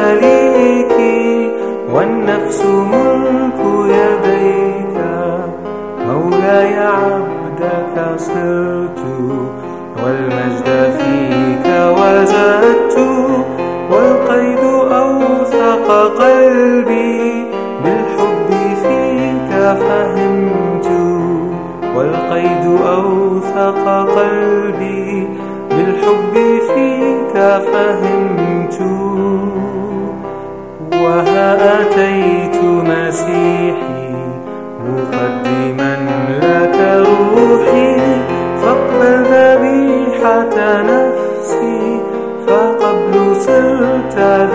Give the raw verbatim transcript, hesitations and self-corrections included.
مليكي والنفس ملك يديك. مولاي عبدك صرت والمجد فيك وجدت، والقيد أوثق قلبي بالحب فيك فهمت. والقيد أوثق قلبي بالحب فيك فهمت. وها أتيت مسيحي مقدما لك روحي، فاقبل ذبيحة نفسي فقبل صرت